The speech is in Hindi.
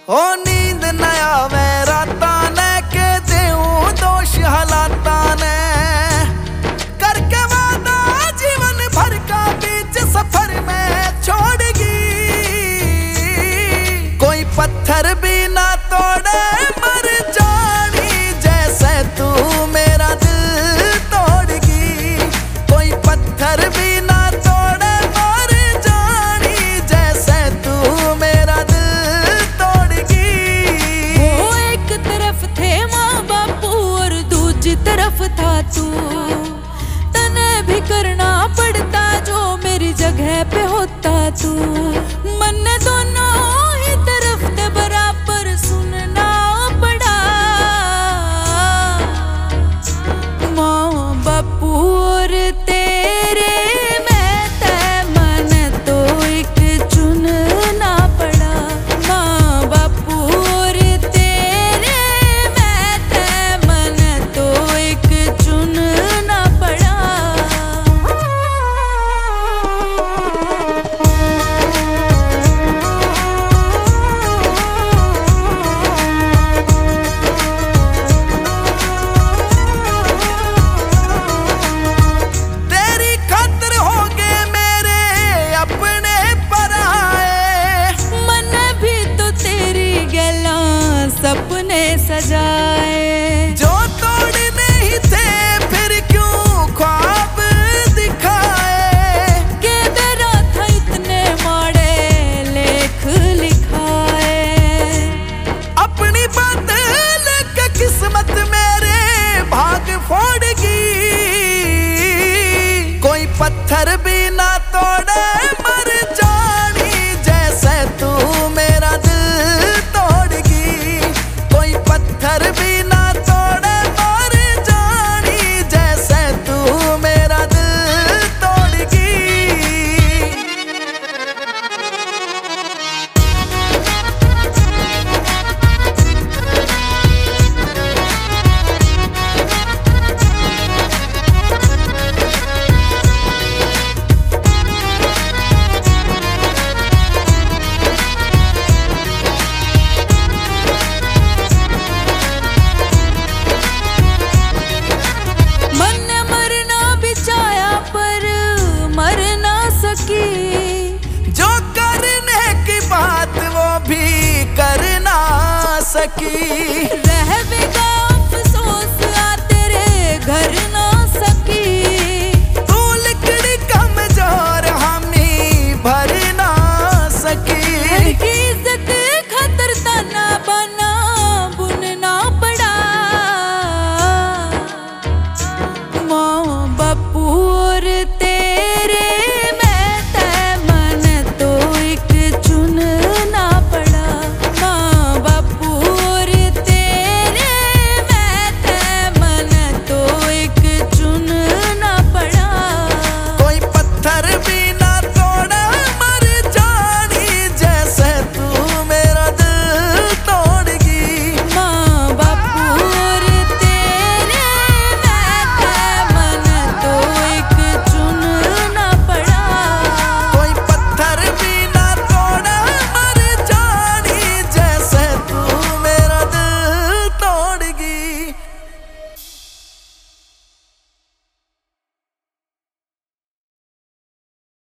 ओ नींद न आवे रातां ने के देऊं दोष हालातां ने करके वादा जीवन भर का बीच सफर में छोड़गी। कोई पत्थर भी ना तोड़े मर जानी जैसे तू मेरा दिल तोड़गी। कोई पत्थर भी ना तोड़े मर जानी जैसे तू मेरा दिल तोड़गी। वो एक तरफ थे माँ बापू और दूसरी तरफ था तू, तने भी करना पड़ता जो मेरी जगह पे होता तू। मन दोनों ही तरफ ते बराबर सुनना पड़ा, माँ बापू और तेरे में ते मन तो एक चुनना पड़ा। माँ बापू और तेरे में ते मन तो एक चुनना पड़ा। तेरी खातिर होंगे मेरे अपने पराए, मन भी तो तेरी गला सपने सजाए। जो तोड़ने ही थे फिर क्यों ख्वाब दिखाए। के बेरा था इतने माड़े लेख लिखाए। अपनी बात लेके किस्मत मेरे भाग फोड़गी। कोई पत्थर भी ना तोड़े मर जानी जैसे तू मेरा दिल तोड़गी। कोई पत्थर भी ना तोड़े मर जानी जैसे तू मेरा दिल तोड़गी। मन ने मरना भी चाहा पर मर ना सकी। जो करने की बात वो भी कर ना सकी।